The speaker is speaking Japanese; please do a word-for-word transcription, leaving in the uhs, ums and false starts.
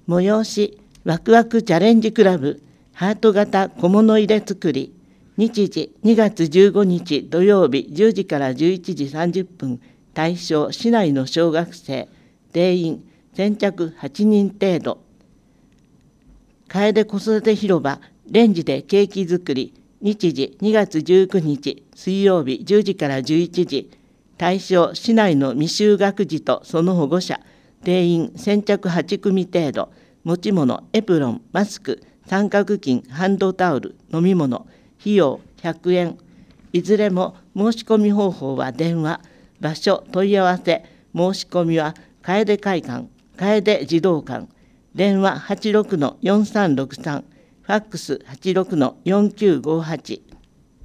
催しワクワクチャレンジクラブハート型小物入れ作り、日時にがつじゅうごにち土曜日じゅうじからじゅういちじさんじゅっぷん、対象市内の小学生、定員先着はちにん程度。楓子育て広場レンジでケーキ作り、日時にがつじゅうくにち水曜日じゅうじからじゅういちじ、対象市内の未就学児とその保護者、定員先着はちくみ程度。持ち物エプロン、マスク、三角巾、ハンドタオル、飲み物、費用ひゃくえん。いずれも申し込み方法は電話、場所問い合わせ、申し込みは楓会館、楓児童館、電話 はちろくのよんさんろくさん、ファックス はちろくのよんきゅうごはち。